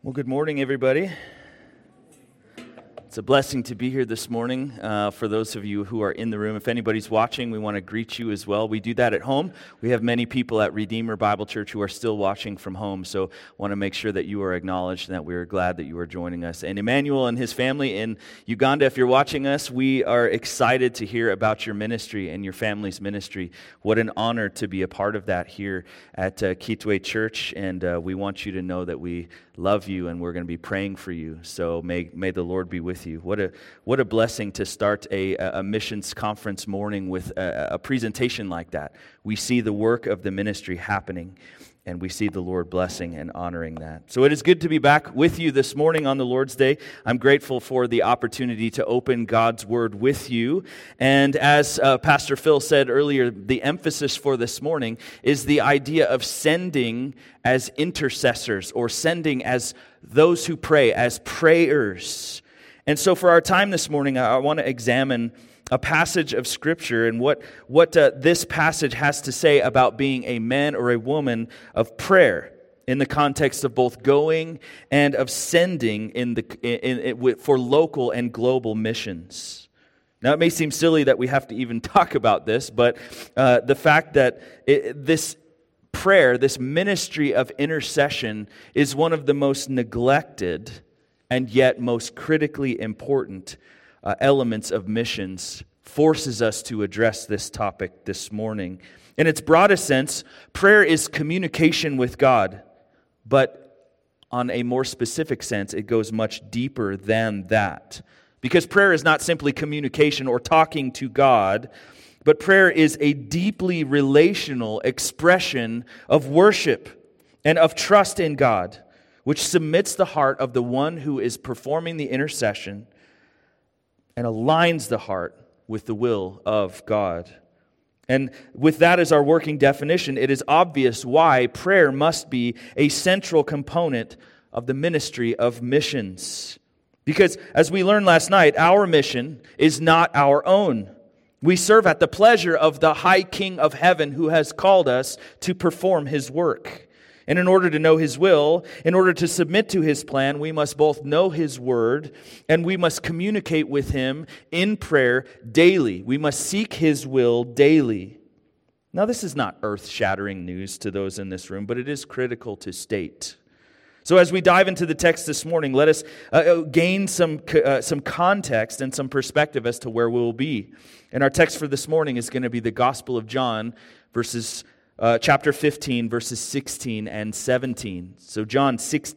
Well, good morning, everybody. It's a blessing to be here this morning. For those of you who are in the room, if anybody's watching, we want to greet you as well. We do that at home. We have many people at Redeemer Bible Church who are still watching from home, so want to make sure that you are acknowledged and that we are glad that you are joining us. And Emmanuel and his family in Uganda, if you're watching us, we are excited to hear about your ministry and your family's ministry. What an honor to be a part of that here at Kitwe Church, and we want you to know that we love you and we're going to be praying for you. So may the Lord be with you. What a blessing to start a missions conference morning with a presentation like that. We see the work of the ministry happening, and we see the Lord blessing and honoring that. So it is good to be back with you this morning on the Lord's Day. I'm grateful for the opportunity to open God's Word with you. And as Pastor Phil said earlier, the emphasis for this morning is the idea of sending as intercessors, or sending as those who pray, as prayers. And so for our time this morning, I want to examine a passage of Scripture and what this passage has to say about being a man or a woman of prayer in the context of both going and of sending for local and global missions. Now, it may seem silly that we have to even talk about this, but the fact that this prayer, this ministry of intercession, is one of the most neglected and yet most critically important elements of missions, forces us to address this topic this morning. In its broadest sense, prayer is communication with God, but on a more specific sense, it goes much deeper than that. Because prayer is not simply communication or talking to God, but prayer is a deeply relational expression of worship and of trust in God, which submits the heart of the one who is performing the intercession and aligns the heart with the will of God. And with that as our working definition, it is obvious why prayer must be a central component of the ministry of missions. Because as we learned last night, our mission is not our own. We serve at the pleasure of the High King of Heaven who has called us to perform His work. And in order to know His will, in order to submit to His plan, we must both know His Word and we must communicate with Him in prayer daily. We must seek His will daily. Now, this is not earth-shattering news to those in this room, but it is critical to state. So as we dive into the text this morning, let us gain some context and some perspective as to where we'll be. And our text for this morning is going to be the Gospel of John, chapter 15, verses 16 and 17. So John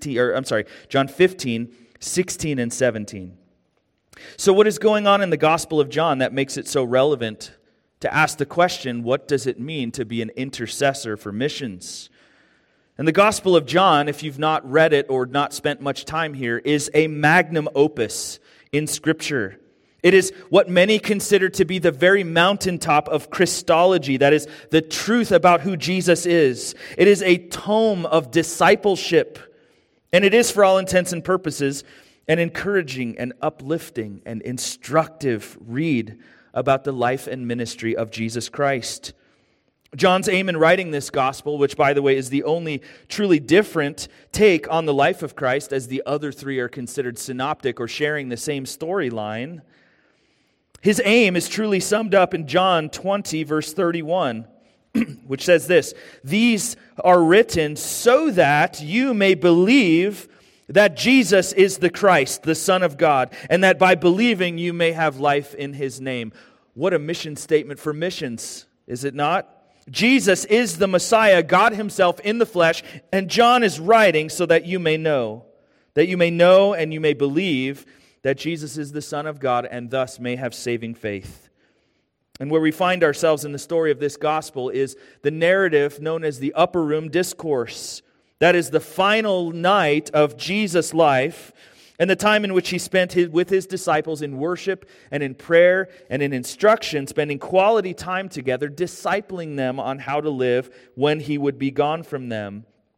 15, 16 and 17. So what is going on in the Gospel of John that makes it so relevant to ask the question, what does it mean to be an intercessor for missions? And the Gospel of John, if you've not read it or not spent much time here, is a magnum opus in Scripture. It is what many consider to be the very mountaintop of Christology, that is, the truth about who Jesus is. It is a tome of discipleship, and it is, for all intents and purposes, an encouraging and uplifting and instructive read about the life and ministry of Jesus Christ. John's aim in writing this gospel, which, by the way, is the only truly different take on the life of Christ, as the other three are considered synoptic or sharing the same storyline, his aim is truly summed up in John 20, verse 31, which says this: "These are written so that you may believe that Jesus is the Christ, the Son of God, and that by believing you may have life in His name." What a mission statement for missions, is it not? Jesus is the Messiah, God Himself in the flesh, and John is writing so that you may know and you may believe that Jesus is the Son of God and thus may have saving faith. And where we find ourselves in the story of this gospel is the narrative known as the Upper Room Discourse. That is the final night of Jesus' life and the time in which He spent with His disciples in worship and in prayer and in instruction, spending quality time together, discipling them on how to live when He would be gone from them.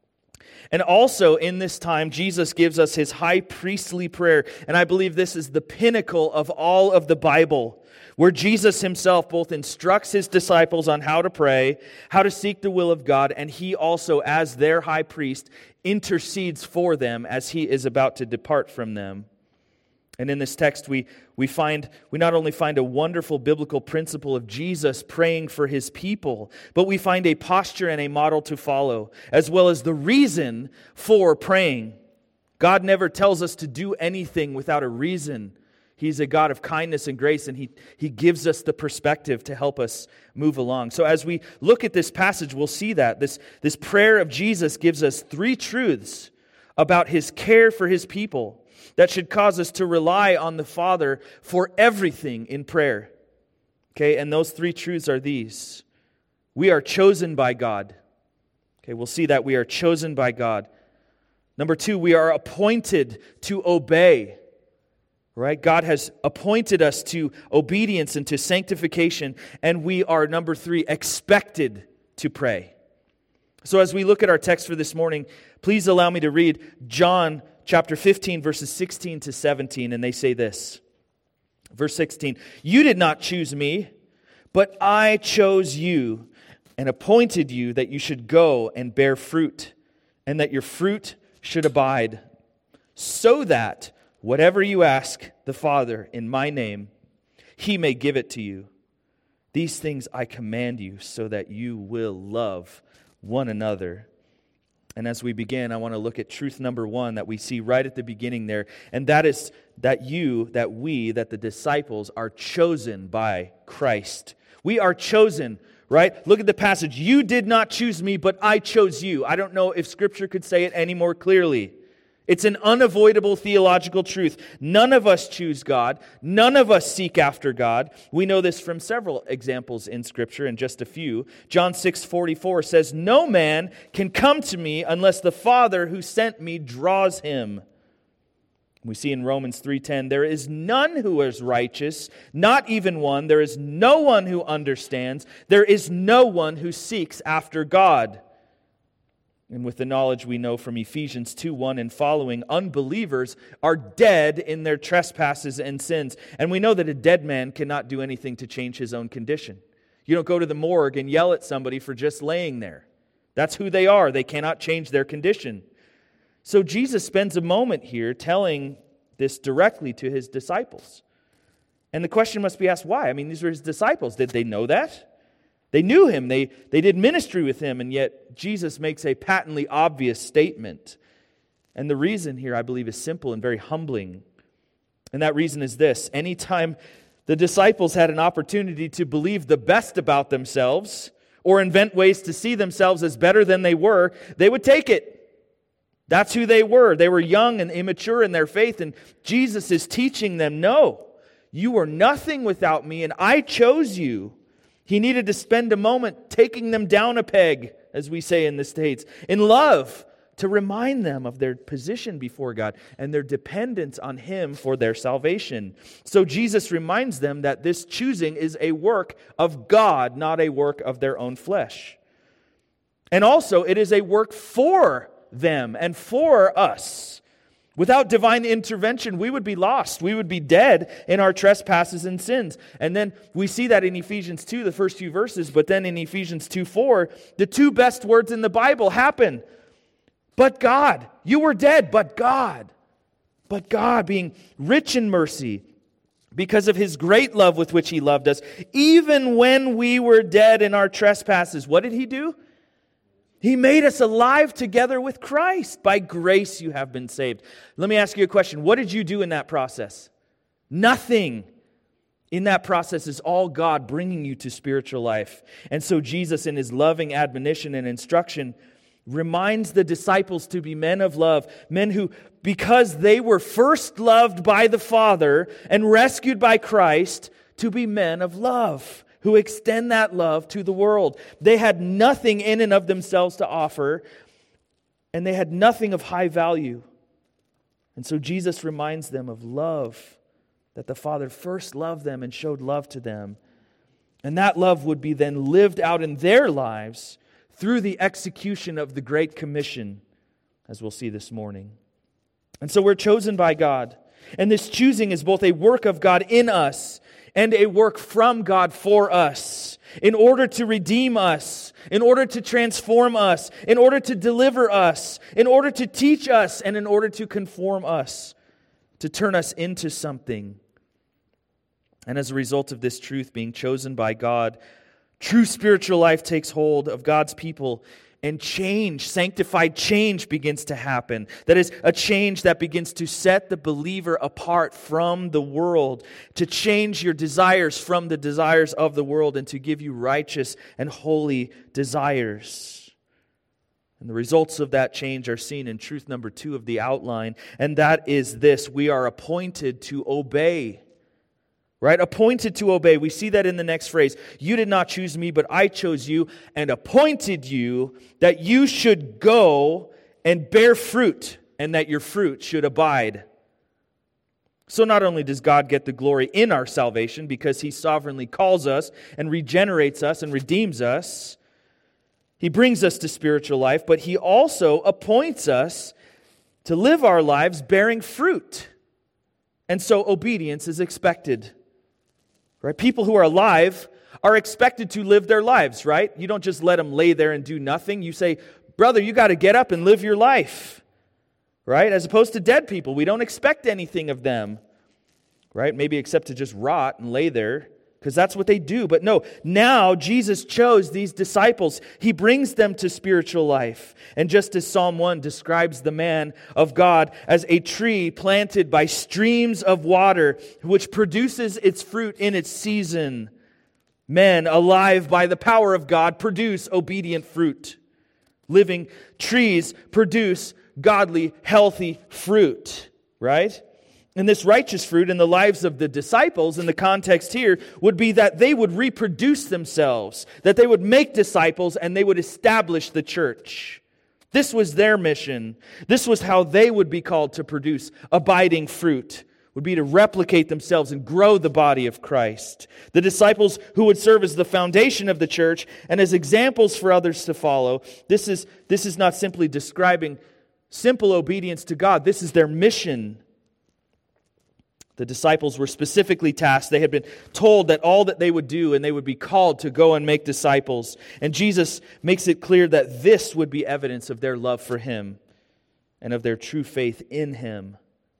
And also in this time, Jesus gives us his high priestly prayer. And I believe this is the pinnacle of all of the Bible, where Jesus himself both instructs his disciples on how to pray, how to seek the will of God, and he also, as their high priest, intercedes for them as he is about to depart from them. And in this text, we not only find a wonderful biblical principle of Jesus praying for his people, but we find a posture and a model to follow, as well as the reason for praying. God never tells us to do anything without a reason. He's a God of kindness and grace, and He gives us the perspective to help us move along. So as we look at this passage, we'll see that this prayer of Jesus gives us three truths about his care for his people that should cause us to rely on the Father for everything in prayer. Okay, and those three truths are these. We are chosen by God. Okay, we'll see that we are chosen by God. Number two, we are appointed to obey. Right? God has appointed us to obedience and to sanctification, and we are, number three, expected to pray. So as we look at our text for this morning, please allow me to read John chapter 15, verses 16 to 17, and they say this. Verse 16, "You did not choose me, but I chose you and appointed you that you should go and bear fruit, and that your fruit should abide, so that whatever you ask the Father in my name, he may give it to you. These things I command you so that you will love one another." And as we begin, I want to look at truth number one that we see right at the beginning there. And that is that the disciples are chosen by Christ. We are chosen, right? Look at the passage. You did not choose me, but I chose you. I don't know if Scripture could say it any more clearly. It's an unavoidable theological truth. None of us choose God. None of us seek after God. We know this from several examples in Scripture, and just a few. John 6:44 says, "No man can come to me unless the Father who sent me draws him." We see in Romans 3:10, "There is none who is righteous, not even one. There is no one who understands. There is no one who seeks after God." And with the knowledge we know from Ephesians 2:1 and following, unbelievers are dead in their trespasses and sins. And we know that a dead man cannot do anything to change his own condition. You don't go to the morgue and yell at somebody for just laying there. That's who they are. They cannot change their condition. So Jesus spends a moment here telling this directly to his disciples. And the question must be asked, why? I mean, these were his disciples. Did they know that? They knew him. They did ministry with him, and yet Jesus makes a patently obvious statement. And the reason here, I believe, is simple and very humbling. And that reason is this. Anytime the disciples had an opportunity to believe the best about themselves or invent ways to see themselves as better than they were, they would take it. That's who they were. They were young and immature in their faith, and Jesus is teaching them, no, you are nothing without me, and I chose you. He needed to spend a moment taking them down a peg, as we say in the States, in love, to remind them of their position before God and their dependence on Him for their salvation. So Jesus reminds them that this choosing is a work of God, not a work of their own flesh. And also, it is a work for them and for us. Without divine intervention, we would be lost. We would be dead in our trespasses and sins. And then we see that in Ephesians 2, the first few verses, but then in Ephesians 2:4, the two best words in the Bible happen. But God, you were dead, but God. But God, being rich in mercy, because of His great love with which He loved us, even when we were dead in our trespasses, what did He do? He made us alive together with Christ. By grace you have been saved. Let me ask you a question. What did you do in that process? Nothing. In that process is all God bringing you to spiritual life. And so Jesus, in His loving admonition and instruction, reminds the disciples to be men of love. Men who, because they were first loved by the Father and rescued by Christ, to be men of love, who extend that love to the world. They had nothing in and of themselves to offer, and they had nothing of high value. And so Jesus reminds them of love, that the Father first loved them and showed love to them. And that love would be then lived out in their lives through the execution of the Great Commission as we'll see this morning. And so we're chosen by God. And this choosing is both a work of God in us and a work from God for us, in order to redeem us, in order to transform us, in order to deliver us, in order to teach us, and in order to conform us, to turn us into something. And as a result of this truth being chosen by God, true spiritual life takes hold of God's people, and change, sanctified change, begins to happen. That is, a change that begins to set the believer apart from the world, to change your desires from the desires of the world, and to give you righteous and holy desires. And the results of that change are seen in truth number 2 of the outline, and that is this: we are appointed to obey. Right? Appointed to obey. We see that in the next phrase. You did not choose me, but I chose you and appointed you that you should go and bear fruit, and that your fruit should abide. So not only does God get the glory in our salvation because He sovereignly calls us and regenerates us and redeems us, He brings us to spiritual life, but He also appoints us to live our lives bearing fruit. And so obedience is expected. Right? People who are alive are expected to live their lives, right? You don't just let them lay there and do nothing. You say, brother, you got to get up and live your life. Right? As opposed to dead people, we don't expect anything of them. Right? Maybe except to just rot and lay there, because that's what they do. But no, now Jesus chose these disciples. He brings them to spiritual life. And just as Psalm 1 describes the man of God as a tree planted by streams of water, which produces its fruit in its season, men alive by the power of God produce obedient fruit. Living trees produce godly, healthy fruit, right? And this righteous fruit in the lives of the disciples, in the context here, would be that they would reproduce themselves, that they would make disciples, and they would establish the church. This was their mission. This was how they would be called to produce abiding fruit, would be to replicate themselves and grow the body of Christ. The disciples who would serve as the foundation of the church and as examples for others to follow. This is not simply describing simple obedience to God. This is their mission. The disciples were specifically tasked. They had been told that all that they would do, and they would be called to go and make disciples. And Jesus makes it clear that this would be evidence of their love for Him and of their true faith in Him.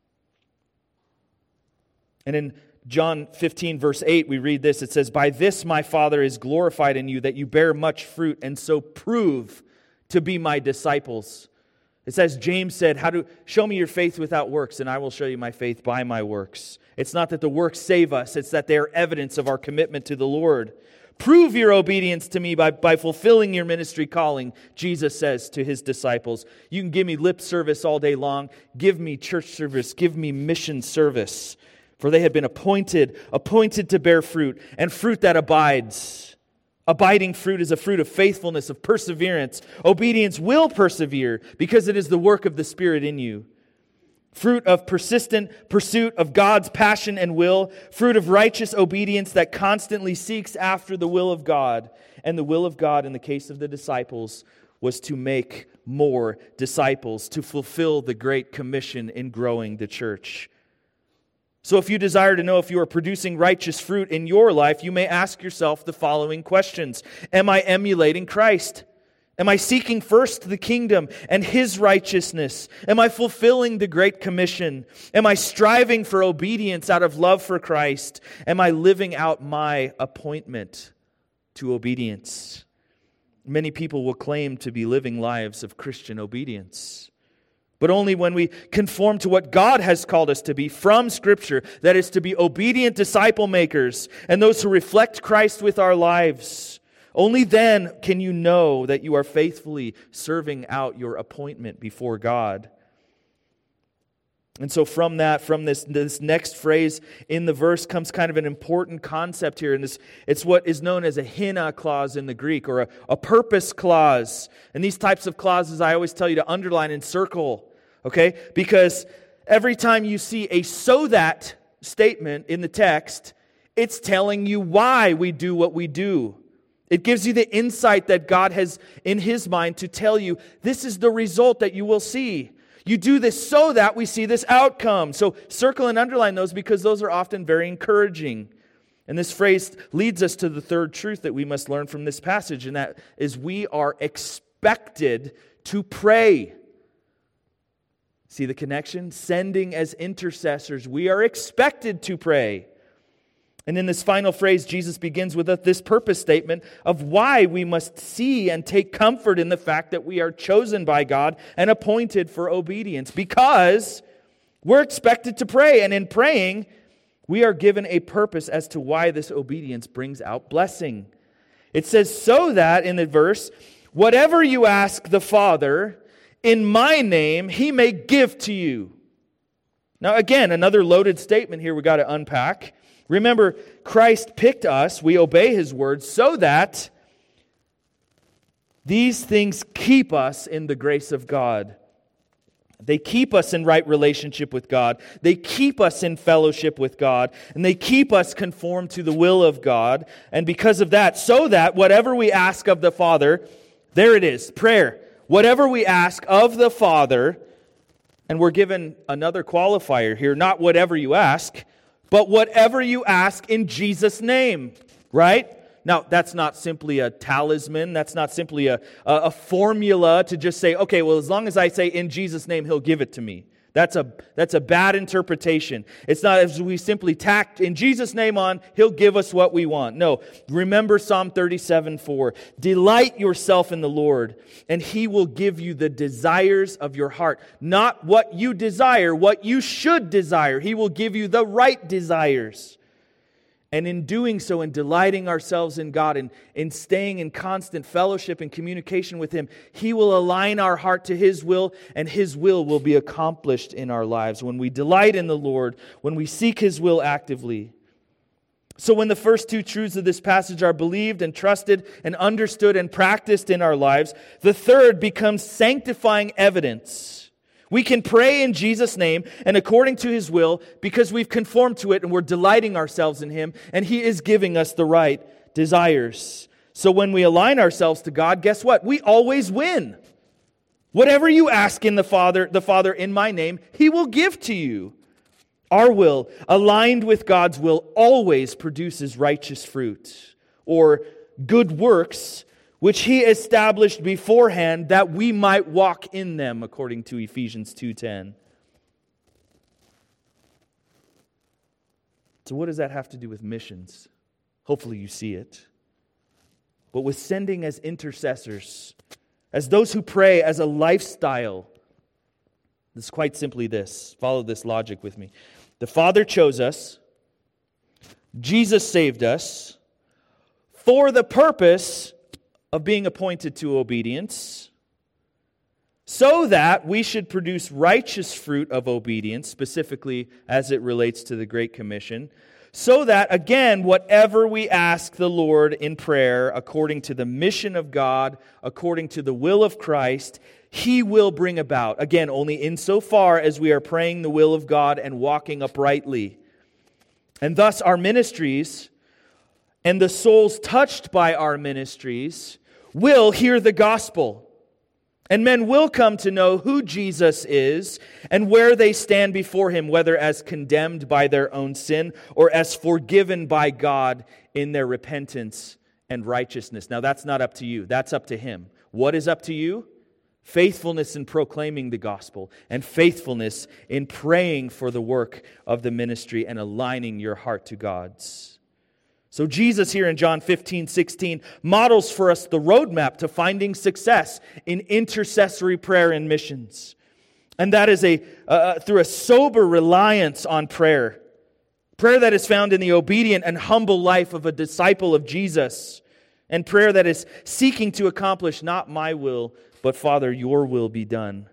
And in John 15, verse 8, we read this. It says, "By this my Father is glorified in you, that you bear much fruit, and so prove to be my disciples." It says, James said, show me your faith without works, and I will show you my faith by my works. It's not that the works save us, it's that they are evidence of our commitment to the Lord. Prove your obedience to me by fulfilling your ministry calling, Jesus says to His disciples. You can give me lip service all day long. Give me church service. Give me mission service. For they had been appointed to bear fruit, and fruit that abides. Abiding fruit is a fruit of faithfulness, of perseverance. Obedience will persevere because it is the work of the Spirit in you. Fruit of persistent pursuit of God's passion and will. Fruit of righteous obedience that constantly seeks after the will of God. And the will of God in the case of the disciples was to make more disciples, to fulfill the Great Commission in growing the church. So if you desire to know if you are producing righteous fruit in your life, you may ask yourself the following questions. Am I emulating Christ? Am I seeking first the kingdom and His righteousness? Am I fulfilling the Great Commission? Am I striving for obedience out of love for Christ? Am I living out my appointment to obedience? Many people will claim to be living lives of Christian obedience. But only when we conform to what God has called us to be from Scripture, that is to be obedient disciple makers and those who reflect Christ with our lives. Only then can you know that you are faithfully serving out your appointment before God. And so from this next phrase in the verse comes kind of an important concept here. And it's what is known as a hina clause in the Greek, or a purpose clause. And these types of clauses I always tell you to underline and circle. Okay? Because every time you see a "so that" statement in the text, it's telling you why we do what we do. It gives you the insight that God has in His mind to tell you, this is the result that you will see. You do this so that we see this outcome. So circle and underline those because those are often very encouraging. And this phrase leads us to the third truth that we must learn from this passage, and that is we are expected to pray. See the connection? Sending as intercessors. We are expected to pray. And in this final phrase, Jesus begins with this purpose statement of why we must see and take comfort in the fact that we are chosen by God and appointed for obedience. Because we're expected to pray. And in praying, we are given a purpose as to why this obedience brings out blessing. It says, so that, in the verse, whatever you ask the Father in my name, He may give to you. Now again, another loaded statement here we got to unpack. Remember, Christ picked us, we obey His word, so that these things keep us in the grace of God. They keep us in right relationship with God. They keep us in fellowship with God. And they keep us conformed to the will of God. And because of that, so that whatever we ask of the Father, there it is, prayer. Whatever we ask of the Father, and we're given another qualifier here, not whatever you ask, but whatever you ask in Jesus' name, right? Now, that's not simply a talisman. That's not simply a formula to just say, okay, well, as long as I say in Jesus' name, He'll give it to me. That's a bad interpretation. It's not as we simply tack in Jesus' name on, He'll give us what we want. No, remember Psalm 37:4. Delight yourself in the Lord, and He will give you the desires of your heart. Not what you desire, what you should desire. He will give you the right desires. And in doing so, in delighting ourselves in God, and in staying in constant fellowship and communication with Him, He will align our heart to His will, and His will be accomplished in our lives when we delight in the Lord, when we seek His will actively. So when the first two truths of this passage are believed and trusted and understood and practiced in our lives, the third becomes sanctifying evidence. We can pray in Jesus' name and according to His will because we've conformed to it and we're delighting ourselves in Him, and He is giving us the right desires. So when we align ourselves to God, guess what? We always win. Whatever you ask in the Father in my name, He will give to you. Our will, aligned with God's will, always produces righteous fruit or good works, which He established beforehand that we might walk in them, according to Ephesians 2:10. So what does that have to do with missions? Hopefully you see it. But with sending as intercessors, as those who pray as a lifestyle, it's quite simply this. Follow this logic with me. The Father chose us. Jesus saved us for the purpose of being appointed to obedience, so that we should produce righteous fruit of obedience, specifically as it relates to the Great Commission, so that, again, whatever we ask the Lord in prayer, according to the mission of God, according to the will of Christ, He will bring about. Again, only insofar as we are praying the will of God and walking uprightly. And thus our ministries and the souls touched by our ministries will hear the gospel. And men will come to know who Jesus is and where they stand before Him, whether as condemned by their own sin or as forgiven by God in their repentance and righteousness. Now that's not up to you. That's up to Him. What is up to you? Faithfulness in proclaiming the gospel and faithfulness in praying for the work of the ministry and aligning your heart to God's. So Jesus here in John 15:16 models for us the roadmap to finding success in intercessory prayer and missions. And that is through a sober reliance on prayer. Prayer that is found in the obedient and humble life of a disciple of Jesus. And prayer that is seeking to accomplish not my will, but Father, your will be done.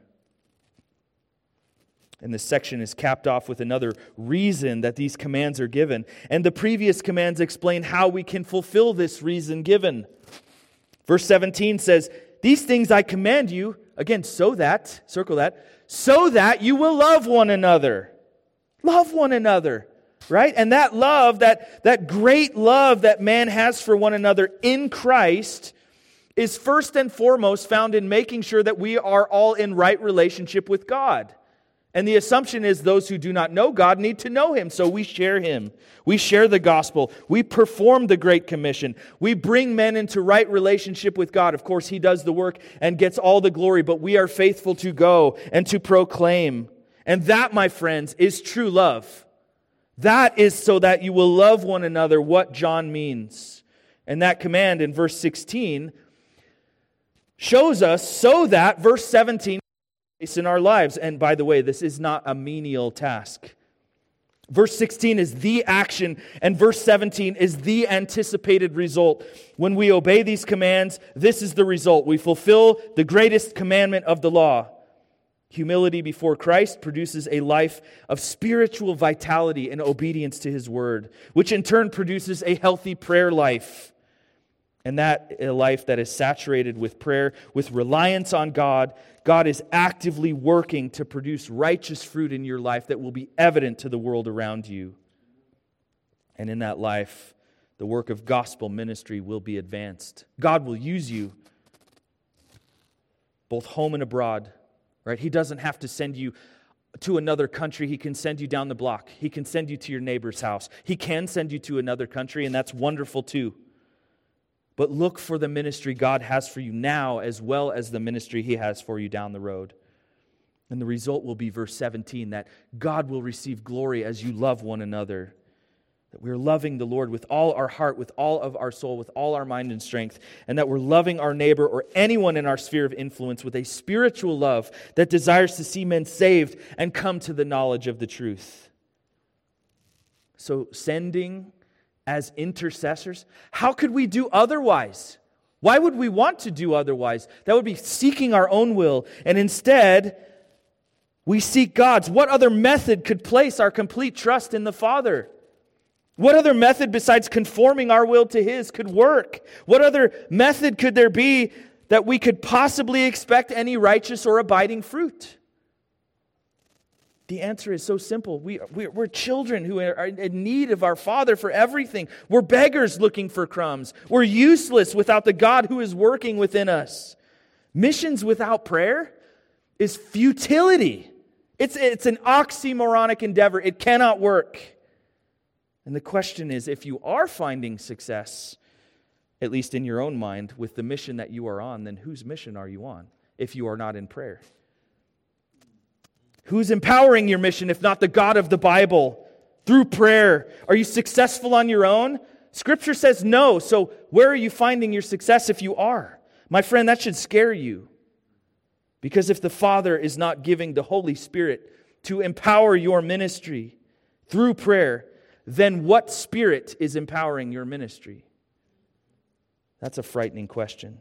And this section is capped off with another reason that these commands are given. And the previous commands explain how we can fulfill this reason given. Verse 17 says, these things I command you, again, so that, circle that, so that you will love one another. Love one another. right? And that love, that great love that man has for one another in Christ is first and foremost found in making sure that we are all in right relationship with God. And the assumption is those who do not know God need to know Him, so we share Him. We share the gospel. We perform the Great Commission. We bring men into right relationship with God. Of course, He does the work and gets all the glory, but we are faithful to go and to proclaim. And that, my friends, is true love. That is so that you will love one another, what John means. And that command in verse 16 shows us so that, verse 17, in our lives. And by the way, this is not a menial task. Verse 16 is the action, and verse 17 is the anticipated result. When we obey these commands, this is the result. We fulfill the greatest commandment of the law. Humility before Christ produces a life of spiritual vitality and obedience to His word, which in turn produces a healthy prayer life. And that a life that is saturated with prayer, with reliance on God. God is actively working to produce righteous fruit in your life that will be evident to the world around you. And in that life, the work of gospel ministry will be advanced. God will use you both home and abroad. Right? He doesn't have to send you to another country. He can send you down the block. He can send you to your neighbor's house. He can send you to another country, and that's wonderful too. But look for the ministry God has for you now as well as the ministry He has for you down the road. And the result will be verse 17, that God will receive glory as you love one another. That we're loving the Lord with all our heart, with all of our soul, with all our mind and strength. And that we're loving our neighbor or anyone in our sphere of influence with a spiritual love that desires to see men saved and come to the knowledge of the truth. So sending as intercessors, how could we do otherwise? Why would we want to do otherwise? That would be seeking our own will. And instead, we seek God's. What other method could place our complete trust in the Father? What other method besides conforming our will to His could work? What other method could there be that we could possibly expect any righteous or abiding fruit? The answer is so simple. We're children who are in need of our Father for everything. We're beggars looking for crumbs. We're useless without the God who is working within us. Missions without prayer is futility. It's an oxymoronic endeavor. It cannot work. And the question is, if you are finding success, at least in your own mind, with the mission that you are on, then whose mission are you on if you are not in prayer? Who's empowering your mission if not the God of the Bible through prayer? Are you successful on your own? Scripture says no. So where are you finding your success if you are? My friend, that should scare you. Because if the Father is not giving the Holy Spirit to empower your ministry through prayer, then what spirit is empowering your ministry? That's a frightening question.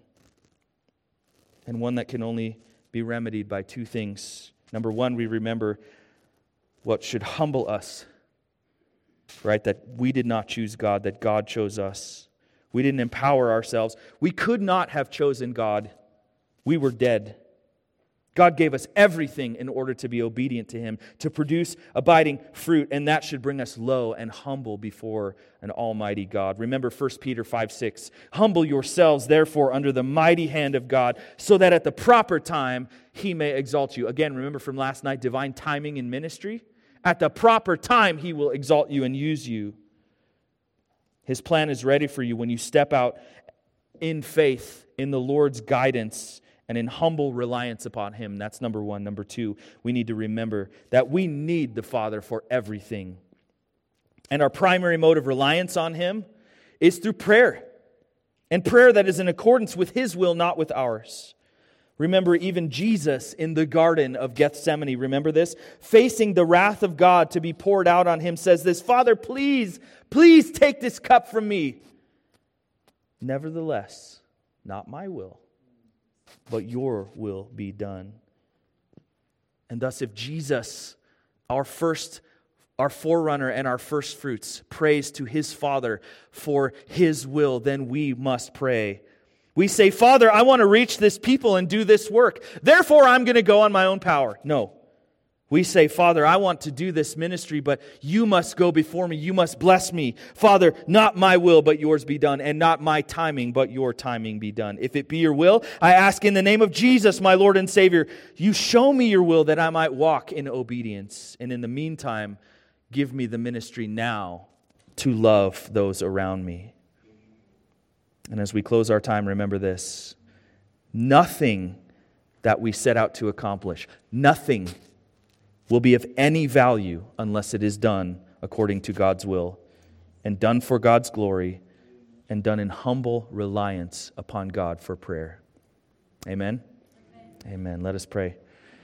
And one that can only be remedied by two things. Number one, we remember what should humble us, right? That we did not choose God, that God chose us. We didn't empower ourselves. We could not have chosen God. We were dead. God gave us everything in order to be obedient to Him, to produce abiding fruit, and that should bring us low and humble before an almighty God. Remember 1 Peter 5:6. Humble yourselves, therefore, under the mighty hand of God, so that at the proper time He may exalt you. Again, remember from last night, divine timing in ministry? At the proper time He will exalt you and use you. His plan is ready for you when you step out in faith, in the Lord's guidance, and in humble reliance upon Him. That's number one. Number two, we need to remember that we need the Father for everything. And our primary mode of reliance on Him is through prayer. And prayer that is in accordance with His will, not with ours. Remember even Jesus in the Garden of Gethsemane, remember this? Facing the wrath of God to be poured out on Him, says this, Father, please take this cup from me. Nevertheless, not my will, but your will be done. And thus, if Jesus, our forerunner and our first fruits, prays to His Father for His will, then we must pray. We say, Father, I want to reach this people and do this work. Therefore, I'm going to go on my own power. No. We say, Father, I want to do this ministry, but you must go before me. You must bless me. Father, not my will, but yours be done, and not my timing, but your timing be done. If it be your will, I ask in the name of Jesus, my Lord and Savior, you show me your will that I might walk in obedience. And in the meantime, give me the ministry now to love those around me. And as we close our time, remember this. Nothing that we set out to accomplish, nothing will be of any value unless it is done according to God's will and done for God's glory and done in humble reliance upon God for prayer. Amen? Amen. Let us pray.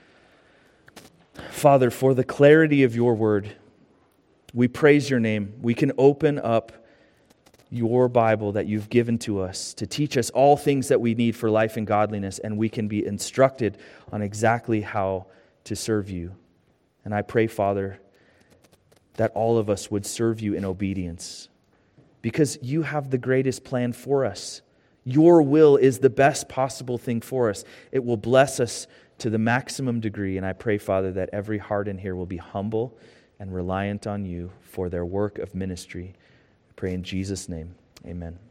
Father, for the clarity of your word, we praise your name. We can open up your Bible that you've given to us to teach us all things that we need for life and godliness, and we can be instructed on exactly how to serve you. And I pray, Father, that all of us would serve you in obedience because you have the greatest plan for us. Your will is the best possible thing for us. It will bless us to the maximum degree. And I pray, Father, that every heart in here will be humble and reliant on you for their work of ministry. I pray in Jesus' name. Amen.